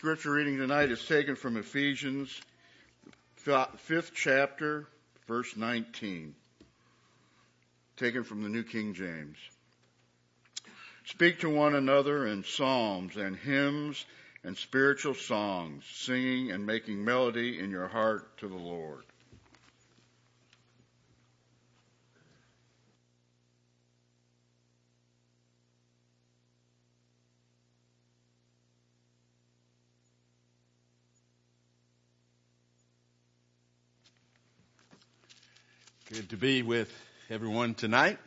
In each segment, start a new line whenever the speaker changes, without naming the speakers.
scripture reading tonight is taken from Ephesians 5th chapter, verse 19. Taken from the New King James. Speak to one another in psalms and hymns and spiritual songs, singing and making melody in your heart to the Lord.
Good to be with everyone tonight.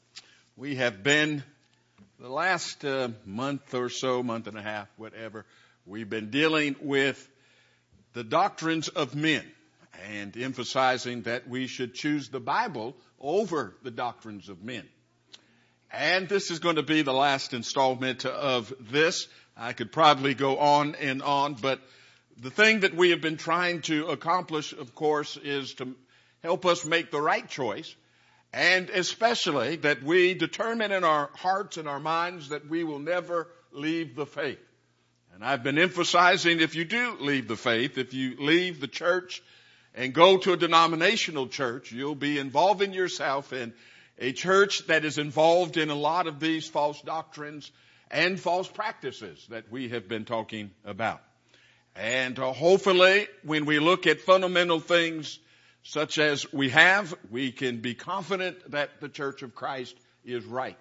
We have been the last month or so, month and a half, whatever, we've been dealing with the doctrines of men and emphasizing that we should choose the Bible over the doctrines of men. And this is going to be the last installment of this. I could probably go on and on, but the thing that we have been trying to accomplish, of course, is to help us make the right choice, and especially that we determine in our hearts and our minds that we will never leave the faith. And I've been emphasizing if you do leave the faith, if you leave the church and go to a denominational church, you'll be involving yourself in a church that is involved in a lot of these false doctrines and false practices that we have been talking about. And hopefully when we look at fundamental things such as we can be confident that the Church of Christ is right.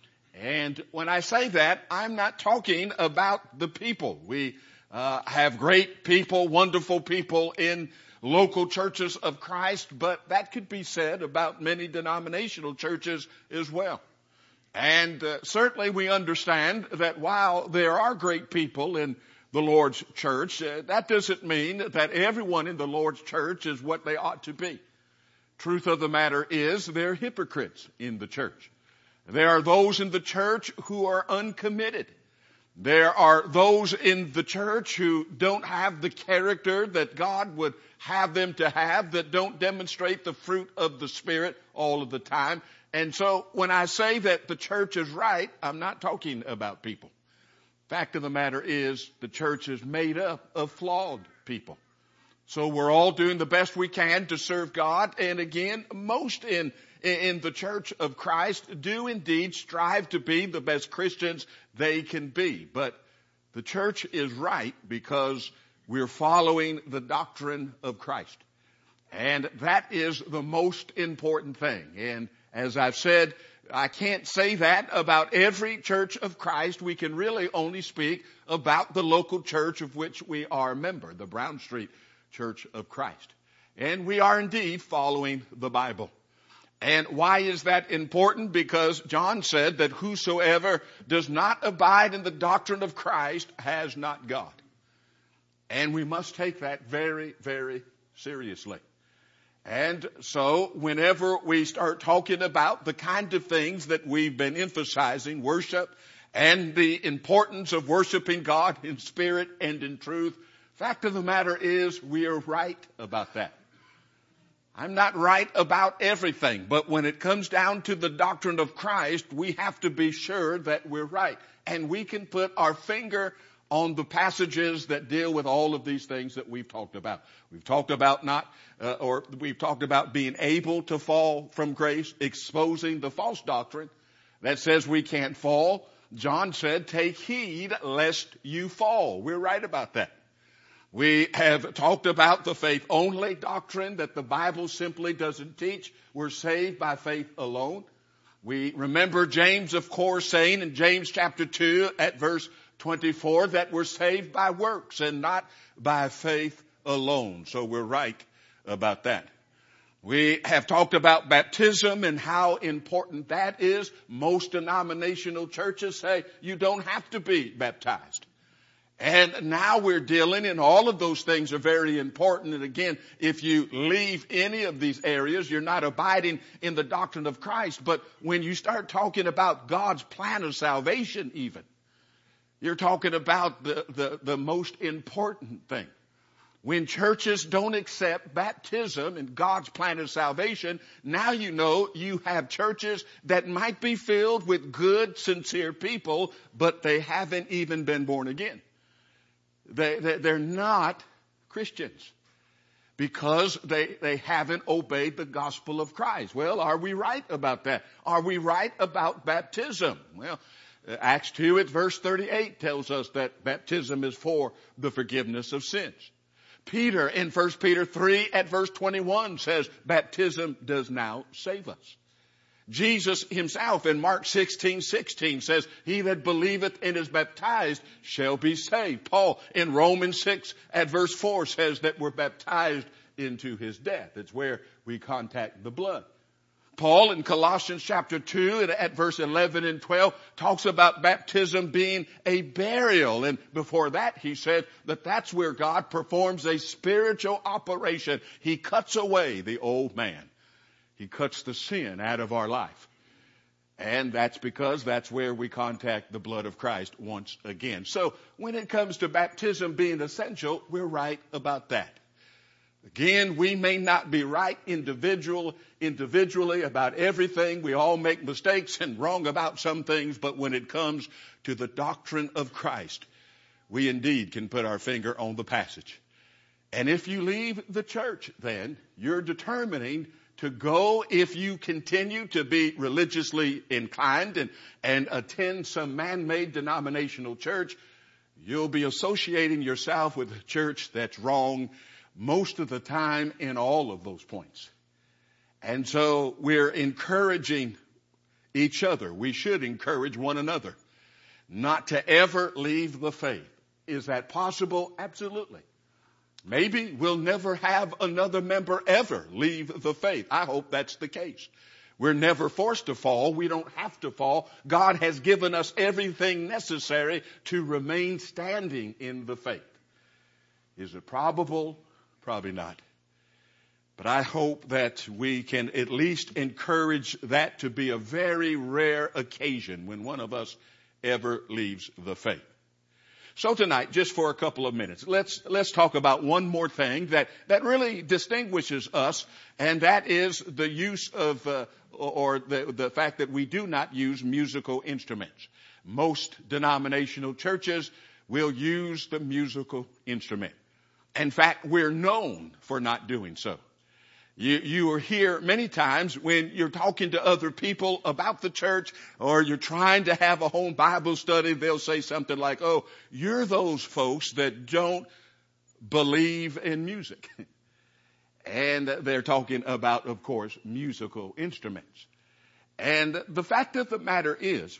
And when I say that, I'm not talking about the people. We have great people, wonderful people in local churches of Christ, but that could be said about many denominational churches as well. And certainly we understand that while there are great people in the Lord's church, that doesn't mean that everyone in the Lord's church is what they ought to be. Truth of the matter is, they're hypocrites in the church. There are those in the church who are uncommitted. There are those in the church who don't have the character that God would have them to have, that don't demonstrate the fruit of the Spirit all of the time. And so when I say that the church is right, I'm not talking about people. Fact of the matter is, the church is made up of flawed people. So we're all doing the best we can to serve God. And again, most in the Church of Christ do indeed strive to be the best Christians they can be. But the church is right because we're following the doctrine of Christ. And that is the most important thing. And as I've said, I can't say that about every Church of Christ. We can really only speak about the local church of which we are a member, the Brown Street Church of Christ. And we are indeed following the Bible. And why is that important? Because John said that whosoever does not abide in the doctrine of Christ has not God. And we must take that very, very seriously. And so whenever we start talking about the kind of things that we've been emphasizing, worship and the importance of worshiping God in spirit and in truth, fact of the matter is we are right about that. I'm not right about everything, but when it comes down to the doctrine of Christ, we have to be sure that we're right. And we can put our finger on the passages that deal with all of these things that we've talked about. We've talked about we've talked about being able to fall from grace, exposing the false doctrine that says we can't fall. John said, take heed lest you fall. We're right about that. We have talked about the faith only doctrine that the Bible simply doesn't teach. We're saved by faith alone. We remember James, of course, saying in James chapter 2 at verse 24 that we're saved by works and not by faith alone. So we're right about that. We have talked about baptism and how important that is. Most denominational churches say you don't have to be baptized. And now we're dealing, and all of those things are very important. And again, if you leave any of these areas, you're not abiding in the doctrine of Christ. But when you start talking about God's plan of salvation even, you're talking about the most important thing. When churches don't accept baptism and God's plan of salvation, now you know you have churches that might be filled with good, sincere people, but they haven't even been born again. they're not Christians because they haven't obeyed the gospel of Christ. Well, are we right about that? Are we right about baptism? Well, Acts 2 at verse 38 tells us that baptism is for the forgiveness of sins. Peter in 1 Peter 3 at verse 21 says baptism does now save us. Jesus himself in Mark 16:16 says, he that believeth and is baptized shall be saved. Paul in Romans 6 at verse 4 says that we're baptized into his death. It's where we contact the blood. Paul in Colossians chapter 2 at verse 11 and 12 talks about baptism being a burial. And before that he said that that's where God performs a spiritual operation. He cuts away the old man. He cuts the sin out of our life. And that's because that's where we contact the blood of Christ once again. So when it comes to baptism being essential, we're right about that. Again, we may not be right individually about everything. We all make mistakes and wrong about some things. But when it comes to the doctrine of Christ, we indeed can put our finger on the passage. And if you leave the church, then you're determining to go, if you continue to be religiously inclined and attend some man-made denominational church, you'll be associating yourself with a church that's wrong most of the time in all of those points. And so we're encouraging each other. We should encourage one another not to ever leave the faith. Is that possible? Absolutely. Maybe we'll never have another member ever leave the faith. I hope that's the case. We're never forced to fall. We don't have to fall. God has given us everything necessary to remain standing in the faith. Is it probable? Probably not. But I hope that we can at least encourage that to be a very rare occasion when one of us ever leaves the faith. So tonight, just for a couple of minutes, let's talk about one more thing that really distinguishes us, and that is the use of, or the fact that we do not use musical instruments. Most denominational churches will use the musical instrument. In fact, we're known for not doing so. You will hear many times when you're talking to other people about the church or you're trying to have a home Bible study, they'll say something like, oh, you're those folks that don't believe in music. And they're talking about, of course, musical instruments. And the fact of the matter is,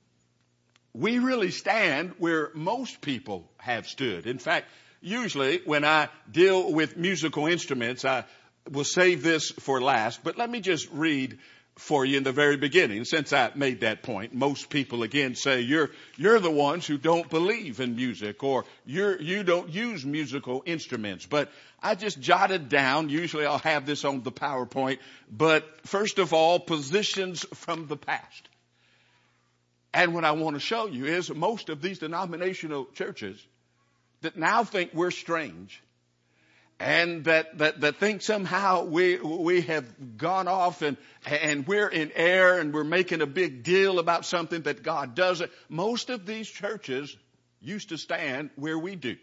we really stand where most people have stood. In fact, usually when I deal with musical instruments, we'll save this for last, but let me just read for you in the very beginning. Since I made that point, most people again say you're the ones who don't believe in music, or you don't use musical instruments. But I just jotted down, usually I'll have this on the PowerPoint, but first of all, positions from the past. And what I want to show you is most of these denominational churches that now think we're strange, and that think somehow we have gone off and we're in error and we're making a big deal about something that God doesn't. Most of these churches used to stand where we do.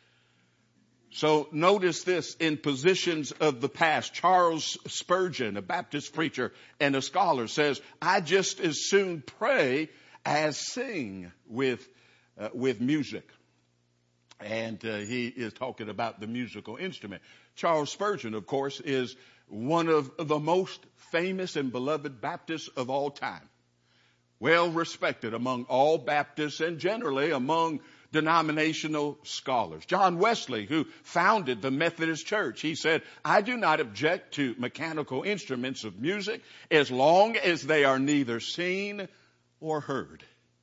So notice this in positions of the past. Charles Spurgeon, a Baptist preacher and a scholar, says, I just as soon pray as sing with music. And he is talking about the musical instrument. Charles Spurgeon, of course, is one of the most famous and beloved Baptists of all time. Well respected among all Baptists and generally among denominational scholars. John Wesley, who founded the Methodist Church, he said, I do not object to mechanical instruments of music as long as they are neither seen or heard.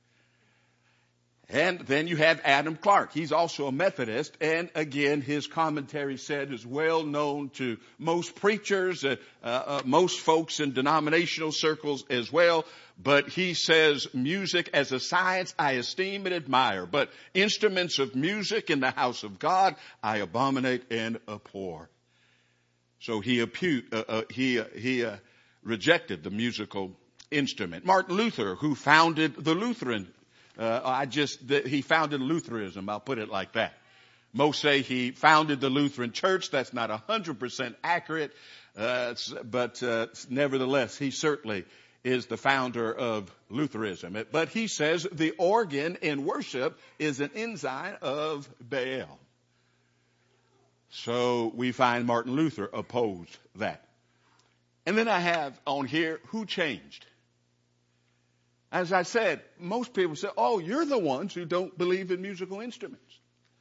And then you have Adam Clark. He's also a Methodist. And again, his commentary said is well known to most preachers, most folks in denominational circles as well. But he says, music as a science I esteem and admire, but instruments of music in the house of God I abominate and abhor. So he rejected the musical instrument. Martin Luther, who founded the Lutheran he founded Lutheranism, I'll put it like that. Most say he founded the Lutheran Church. That's not 100% accurate, but nevertheless, he certainly is the founder of Lutheranism. But he says the organ in worship is an ensign of Baal. So we find Martin Luther opposed that. And then I have on here, who changed? As I said, most people say, oh, you're the ones who don't believe in musical instruments.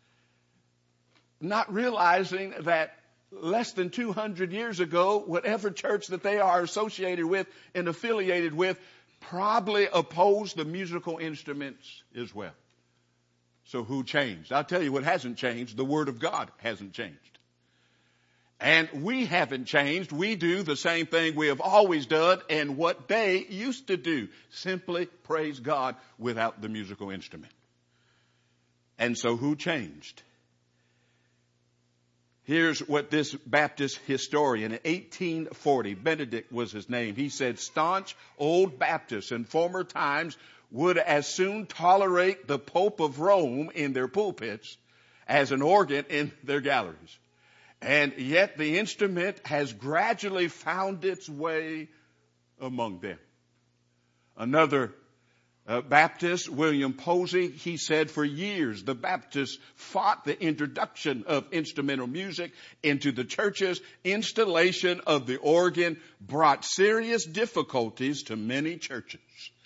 Not realizing that less than 200 years ago, whatever church that they are associated with and affiliated with probably opposed the musical instruments as well. So who changed? I'll tell you what hasn't changed. The Word of God hasn't changed. And we haven't changed. We do the same thing we have always done and what they used to do. Simply praise God without the musical instrument. And so who changed? Here's what this Baptist historian in 1840, Benedict was his name, he said, staunch old Baptists in former times would as soon tolerate the Pope of Rome in their pulpits as an organ in their galleries. And yet the instrument has gradually found its way among them. Another Baptist, William Posey, he said for years the Baptists fought the introduction of instrumental music into the churches. Installation of the organ brought serious difficulties to many churches.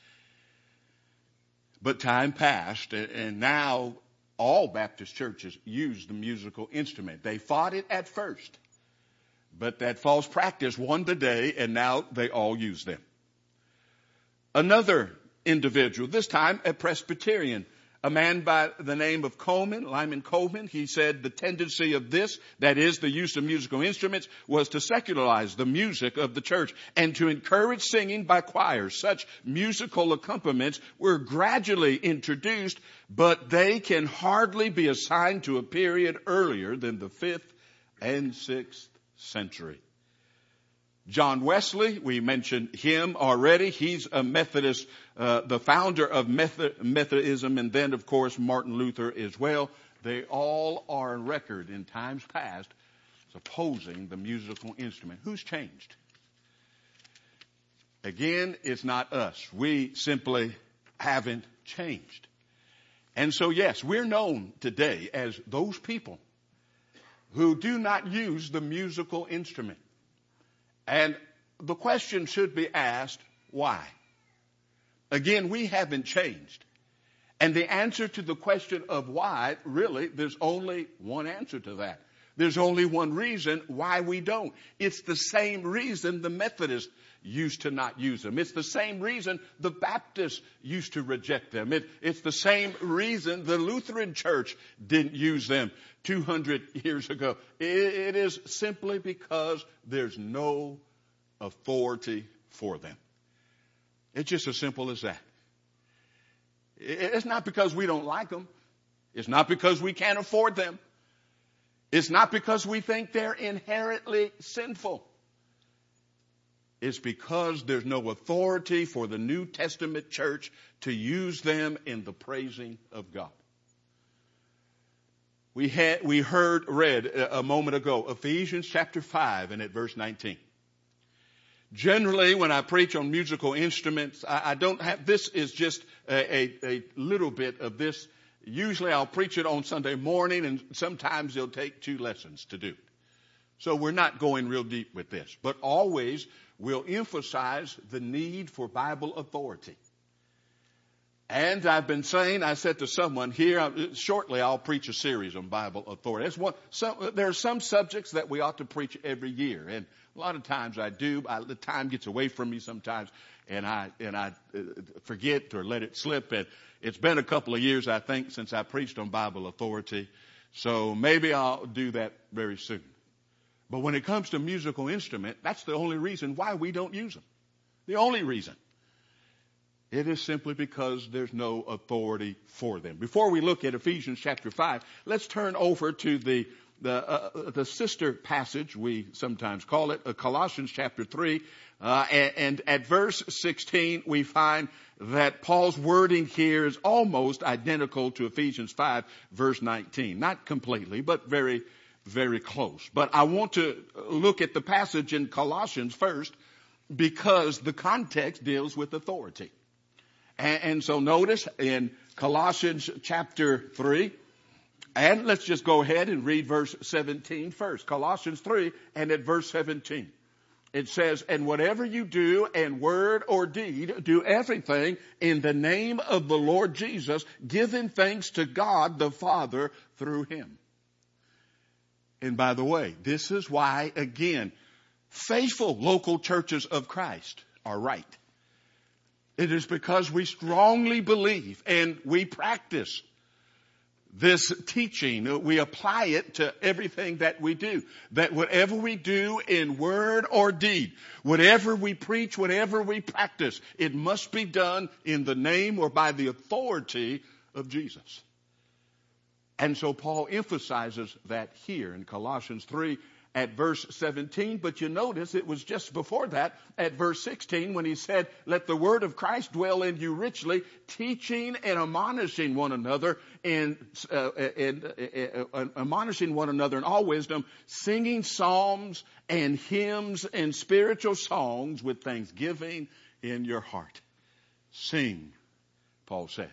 But time passed, and now all Baptist churches use the musical instrument. They fought it at first, but that false practice won the day, and now they all use them. Another individual, this time a Presbyterian, a man by the name of Lyman Coleman, he said the tendency of this, that is the use of musical instruments, was to secularize the music of the church and to encourage singing by choirs. Such musical accompaniments were gradually introduced, but they can hardly be assigned to a period earlier than the 5th and 6th century. John Wesley, we mentioned him already. He's a Methodist, the founder of Methodism, and then, of course, Martin Luther as well. They all are on record in times past as opposing the musical instrument. Who's changed? Again, it's not us. We simply haven't changed. And so, yes, we're known today as those people who do not use the musical instrument. And the question should be asked, why? Again, we haven't changed. And the answer to the question of why, really, there's only one answer to that. There's only one reason why we don't. It's the same reason the Methodists used to not use them. It's the same reason the Baptists used to reject them. It's the same reason the Lutheran Church didn't use them 200 years ago. It is simply because there's no authority for them. It's just as simple as that. It's not because we don't like them. It's not because we can't afford them. It's not because we think they're inherently sinful. It's because there's no authority for the New Testament church to use them in the praising of God. We read a moment ago, Ephesians chapter 5 and at verse 19. Generally, when I preach on musical instruments, I don't have, this is just a little bit of this. Usually I'll preach it on Sunday morning, and sometimes it'll take 2 lessons to do it. So we're not going real deep with this, but always we'll emphasize the need for Bible authority. And I've been saying, I said to someone here, shortly I'll preach a series on Bible authority. There are some subjects that we ought to preach every year, and a lot of times I do. The time gets away from me sometimes, and I forget or let it slip. And it's been a couple of years, I think, since I preached on Bible authority, so maybe I'll do that very soon. But when it comes to musical instrument, that's the only reason why we don't use them. The only reason. It is simply because there's no authority for them. Before we look at Ephesians chapter 5, let's turn over to the the sister passage, we sometimes call it, Colossians chapter 3. And at verse 16, we find that Paul's wording here is almost identical to Ephesians 5, verse 19. Not completely, but very, very close. But I want to look at the passage in Colossians first because the context deals with authority. And so notice in Colossians chapter 3, and let's just go ahead and read verse 17 first. Colossians 3 and at verse 17. It says, and whatever you do in word or deed, do everything in the name of the Lord Jesus, giving thanks to God the Father through him. And by the way, this is why, again, faithful local churches of Christ are right. It is because we strongly believe and we practice this teaching. We apply it to everything that we do. That whatever we do in word or deed, whatever we preach, whatever we practice, it must be done in the name or by the authority of Jesus. And so Paul emphasizes that here in Colossians 3 at verse 17, but you notice it was just before that at verse 16 when he said, let the word of Christ dwell in you richly, teaching and admonishing one another in all wisdom, singing psalms and hymns and spiritual songs with thanksgiving in your heart. Sing, Paul said.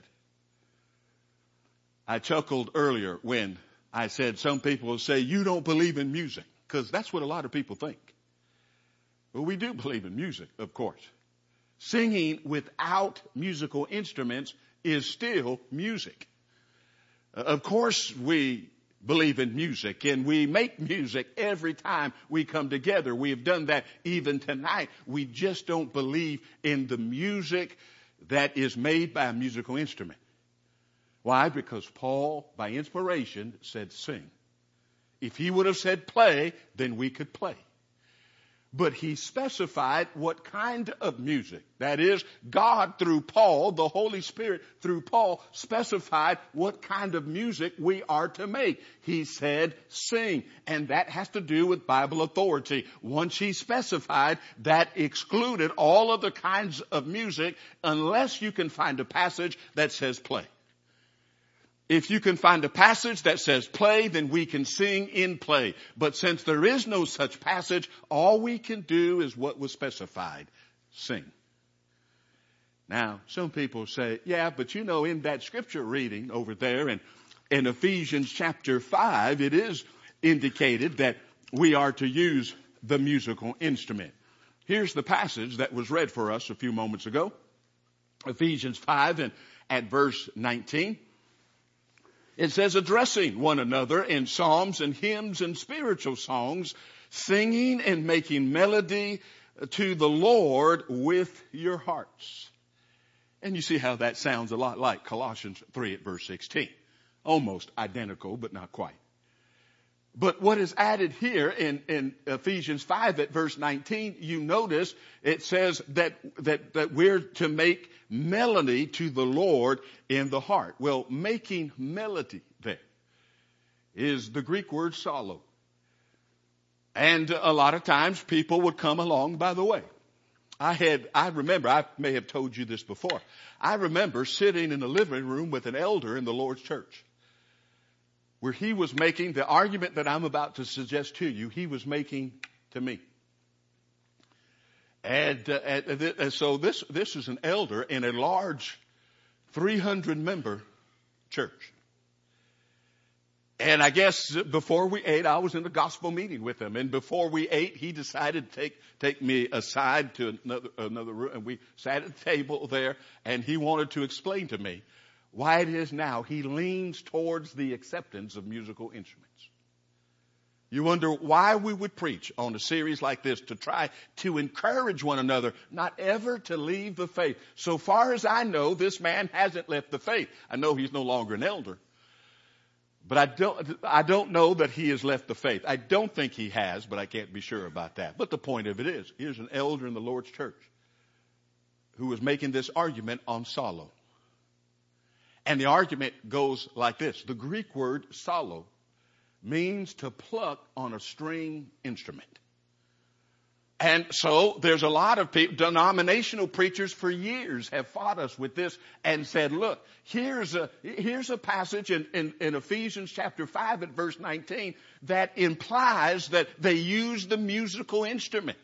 I chuckled earlier when I said some people will say, you don't believe in music. Because that's what a lot of people think. Well, we do believe in music, of course. Singing without musical instruments is still music. Of course, we believe in music, and we make music every time we come together. We have done that even tonight. We just don't believe in the music that is made by a musical instrument. Why? Because Paul, by inspiration, said sing. If he would have said play, then we could play. But he specified what kind of music. That is, God through Paul, the Holy Spirit through Paul, specified what kind of music we are to make. He said sing. And that has to do with Bible authority. Once he specified, that excluded all other kinds of music unless you can find a passage that says play. If you can find a passage that says play, then we can sing in play. But since there is no such passage, all we can do is what was specified. Sing. Now, some people say, yeah, but you know, in that scripture reading over there in Ephesians chapter 5, it is indicated that we are to use the musical instrument. Here's the passage that was read for us a few moments ago. Ephesians 5 and at verse 19. It says, addressing one another in psalms and hymns and spiritual songs, singing and making melody to the Lord with your hearts. And you see how that sounds a lot like Colossians 3 at verse 16. Almost identical, but not quite. But what is added here in Ephesians 5 at verse 19, you notice it says that we're to make melody to the Lord in the heart. Well, making melody there is the Greek word psallo. And a lot of times people would come along by the way. I remember, I may have told you this before. I remember sitting in the living room with an elder in the Lord's church, where he was making the argument that I'm about to suggest to you, he was making to me. And so this is an elder in a large 300-member church. And I guess before we ate, I was in a gospel meeting with him. And before we ate, he decided to take me aside to another room. And we sat at the table there, and he wanted to explain to me why it is now he leans towards the acceptance of musical instruments. You wonder why we would preach on a series like this to try to encourage one another not ever to leave the faith. So far as I know, this man hasn't left the faith. I know he's no longer an elder. But I don't know that he has left the faith. I don't think he has, but I can't be sure about that. But the point of it is, here's an elder in the Lord's church who was making this argument on psallo. And the argument goes like this. The Greek word psallo means to pluck on a string instrument. And so there's a lot of people, denominational preachers for years have fought us with this and said, look, here's a passage in Ephesians chapter 5 at verse 19 that implies that they use the musical instrument.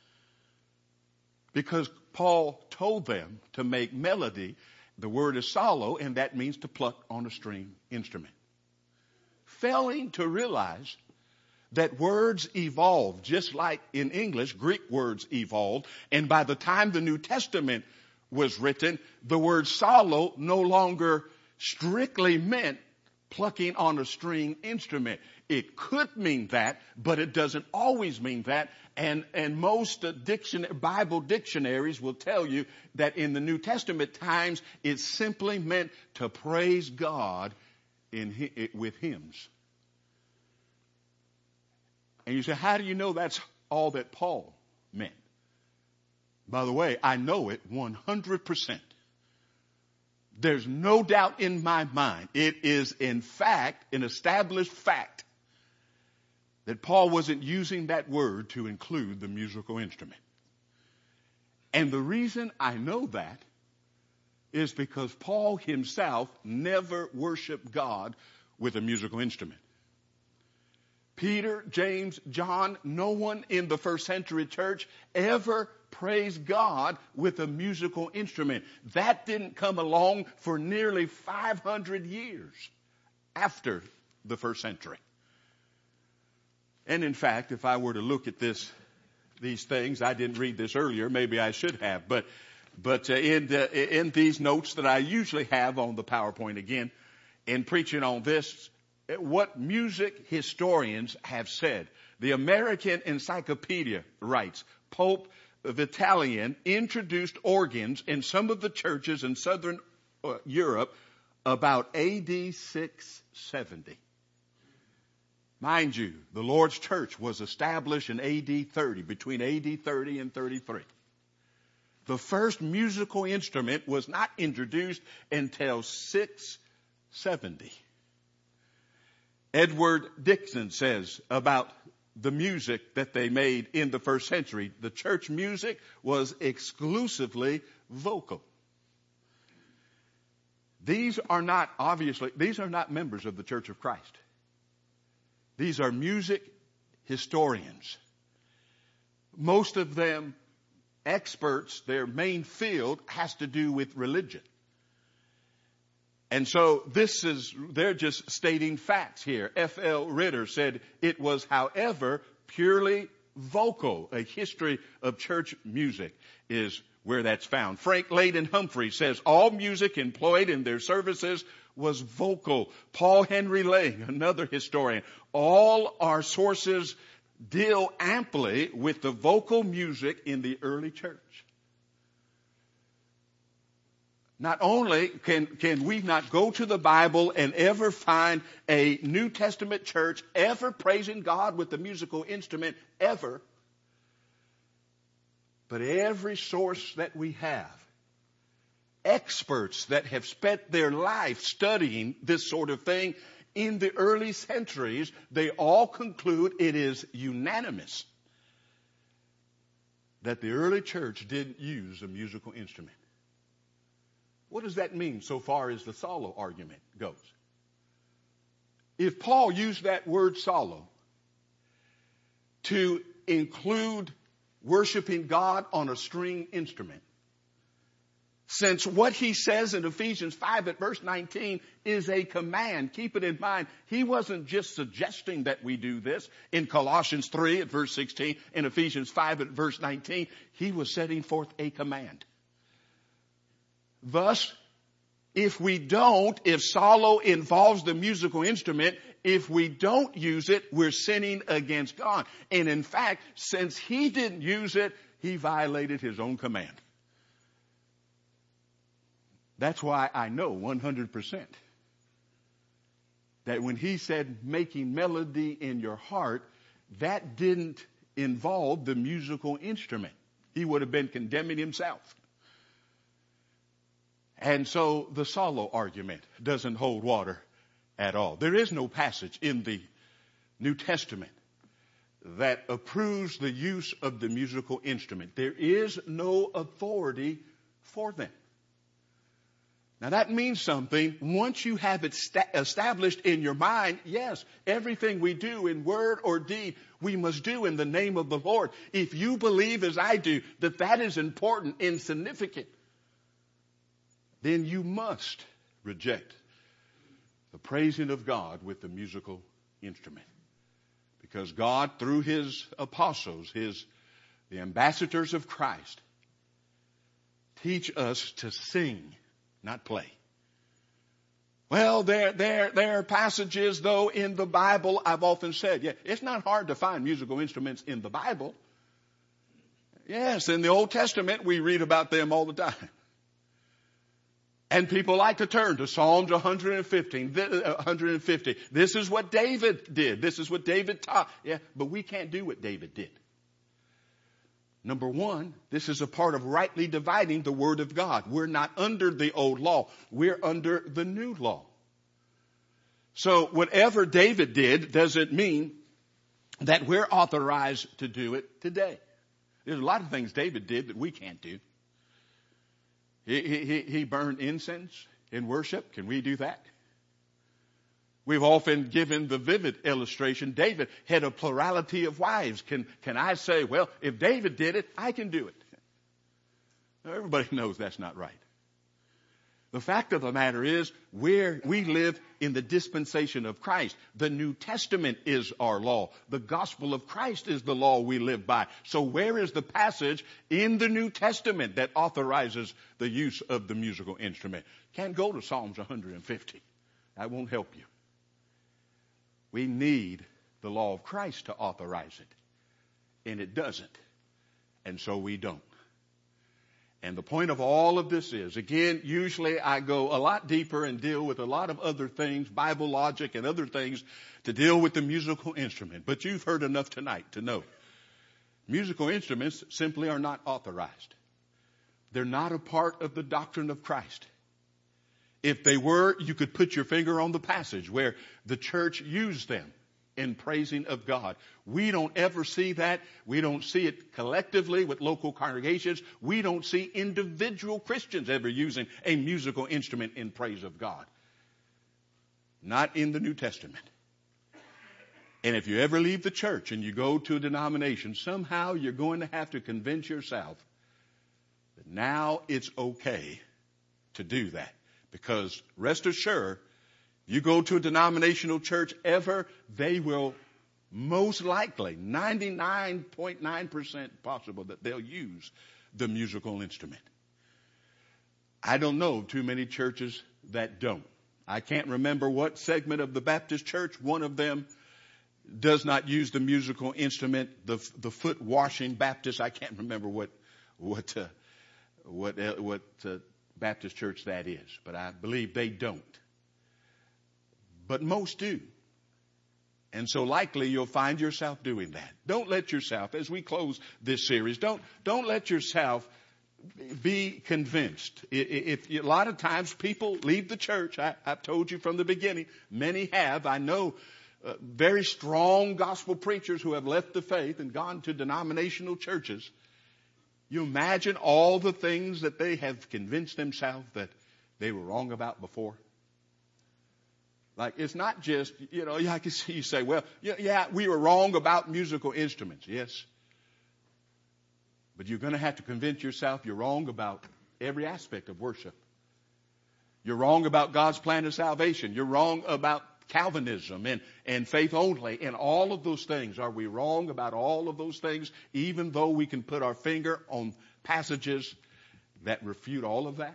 Because Paul told them to make melody. The word is solo, and that means to pluck on a string instrument. Failing to realize that words evolved, just like in English, Greek words evolved. And by the time the New Testament was written, the word solo no longer strictly meant plucking on a string instrument. It could mean that, but it doesn't always mean that. And most Bible dictionaries will tell you that in the New Testament times, it simply meant to praise God with hymns. And you say, how do you know that's all that Paul meant? By the way, I know it 100%. There's no doubt in my mind. It is, in fact, an established fact that Paul wasn't using that word to include the musical instrument. And the reason I know that is because Paul himself never worshiped God with a musical instrument. Peter, James, John, no one in the first century church ever praised God with a musical instrument. That didn't come along for nearly 500 years after the first century. And in fact, if I were to look at these things, I didn't read this earlier, maybe I should have, but in these notes that I usually have on the PowerPoint again, in preaching on this, what music historians have said. The American Encyclopedia writes, Pope Vitalian introduced organs in some of the churches in southern Europe about AD 670. Mind you, the Lord's church was established in AD 30, between AD 30 and 33. The first musical instrument was not introduced until 670. Edward Dixon says about the music that they made in the first century, the church music was exclusively vocal. These are not members of the Church of Christ. These are music historians. Most of them experts, their main field has to do with religion. And so they're just stating facts here. F.L. Ritter said it was, however, purely vocal. A history of church music is where that's found. Frank Layden Humphrey says all music employed in their services was vocal. Paul Henry Lang, another historian, all our sources deal amply with the vocal music in the early church. Not only can we not go to the Bible and ever find a New Testament church ever praising God with the musical instrument, ever, but every source that we have, experts that have spent their life studying this sort of thing in the early centuries, they all conclude it is unanimous that the early church didn't use a musical instrument. What does that mean so far as the solo argument goes? If Paul used that word solo to include worshiping God on a string instrument, since what he says in Ephesians 5 at verse 19 is a command, keep it in mind, he wasn't just suggesting that we do this. In Colossians 3 at verse 16, in Ephesians 5 at verse 19, he was setting forth a command. Thus, if solo involves the musical instrument, if we don't use it, we're sinning against God. And in fact, since he didn't use it, he violated his own command. That's why I know 100% that when he said making melody in your heart, that didn't involve the musical instrument. He would have been condemning himself. And so the solo argument doesn't hold water at all. There is no passage in the New Testament that approves the use of the musical instrument. There is no authority for them. Now that means something. Once you have it established in your mind, yes, everything we do in word or deed, we must do in the name of the Lord. If you believe as I do that that is important and significant, then you must reject the praising of God with the musical instrument. Because God, through His apostles, the ambassadors of Christ, teach us to sing, not play. Well, there are passages, though, in the Bible, I've often said, yeah, it's not hard to find musical instruments in the Bible. Yes, in the Old Testament, we read about them all the time. And people like to turn to Psalms 150. This is what David did. This is what David taught. Yeah, but we can't do what David did. Number one, this is a part of rightly dividing the Word of God. We're not under the old law. We're under the new law. So whatever David did doesn't mean that we're authorized to do it today. There's a lot of things David did that we can't do. He burned incense in worship. Can we do that? We've often given the vivid illustration. David had a plurality of wives. Can I say, well, if David did it, I can do it? Now, everybody knows that's not right. The fact of the matter is, we live in the dispensation of Christ. The New Testament is our law. The gospel of Christ is the law we live by. So where is the passage in the New Testament that authorizes the use of the musical instrument? Can't go to Psalms 150. That won't help you. We need the law of Christ to authorize it. And it doesn't. And so we don't. And the point of all of this is, again, usually I go a lot deeper and deal with a lot of other things, Bible logic and other things, to deal with the musical instrument. But you've heard enough tonight to know musical instruments simply are not authorized. They're not a part of the doctrine of Christ. If they were, you could put your finger on the passage where the church used them in praising of God. We don't ever see that. We don't see it collectively with local congregations. We don't see individual Christians ever using a musical instrument in praise of God. Not in the New Testament. And if you ever leave the church and you go to a denomination, somehow you're going to have to convince yourself that now it's okay to do that. Because rest assured, you go to a denominational church ever, they will most likely, 99.9% possible that they'll use the musical instrument. I don't know too many churches that don't. I can't remember what segment of the Baptist church, one of them does not use the musical instrument, the foot washing Baptist. I can't remember what Baptist church that is, but I believe they don't. But most do. And so likely you'll find yourself doing that. Don't let yourself, as we close this series, don't let yourself be convinced. If a lot of times people leave the church, I've told you from the beginning, many have. I know very strong gospel preachers who have left the faith and gone to denominational churches. You imagine all the things that they have convinced themselves that they were wrong about before? Like, it's not just, I can see you say, well, yeah, we were wrong about musical instruments. Yes. But you're going to have to convince yourself you're wrong about every aspect of worship. You're wrong about God's plan of salvation. You're wrong about Calvinism and faith only and all of those things. Are we wrong about all of those things, even though we can put our finger on passages that refute all of that?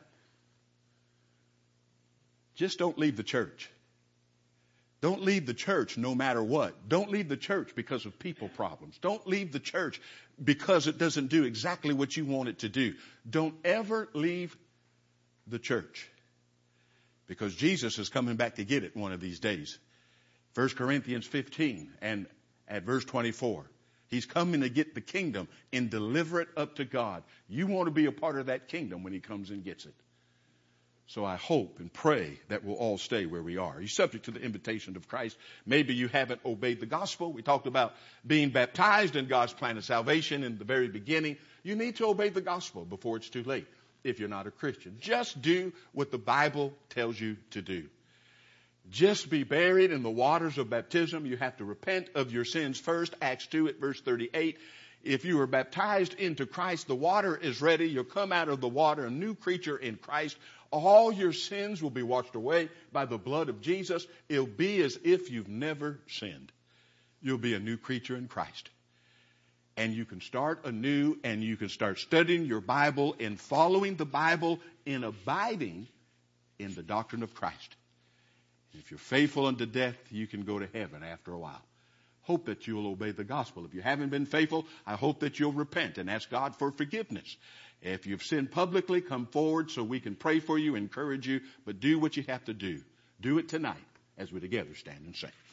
Just don't leave the church. Don't leave the church no matter what. Don't leave the church because of people problems. Don't leave the church because it doesn't do exactly what you want it to do. Don't ever leave the church, because Jesus is coming back to get it one of these days. 1 Corinthians 15 and at verse 24. He's coming to get the kingdom and deliver it up to God. You want to be a part of that kingdom when he comes and gets it. So I hope and pray that we'll all stay where we are. You're subject to the invitation of Christ. Maybe you haven't obeyed the gospel. We talked about being baptized in God's plan of salvation in the very beginning. You need to obey the gospel before it's too late if you're not a Christian. Just do what the Bible tells you to do. Just be buried in the waters of baptism. You have to repent of your sins first. Acts 2 at verse 38. If you are baptized into Christ, the water is ready. You'll come out of the water, a new creature in Christ. All your sins will be washed away by the blood of Jesus. It'll be as if you've never sinned. You'll be a new creature in Christ. And you can start anew, and you can start studying your Bible and following the Bible and abiding in the doctrine of Christ. If you're faithful unto death, you can go to heaven after a while. Hope that you'll obey the gospel. If you haven't been faithful, I hope that you'll repent and ask God for forgiveness. If you've sinned publicly, come forward so we can pray for you, encourage you, but do what you have to do. Do it tonight as we together stand and sing.